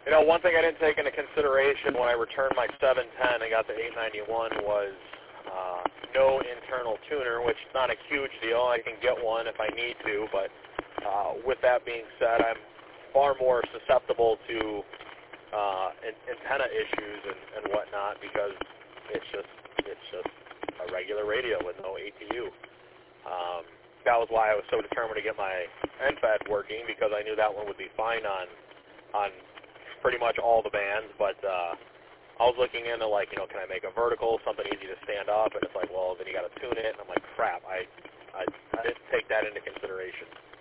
You know, one thing I didn't take into consideration when I returned my 710 and got the 891 was no internal tuner, which is not a huge deal. I can get one if I need to, but with that being said, I'm far more susceptible to antenna issues and whatnot because it's just a regular radio with no ATU. That was why I was so determined to get my NFED working, because I knew that one would be fine on pretty much all the bands, but I was looking into, like, you know, can I make a vertical, something easy to stand up, and it's like, well, then you got to tune it, and I'm like, crap, I didn't take that into consideration.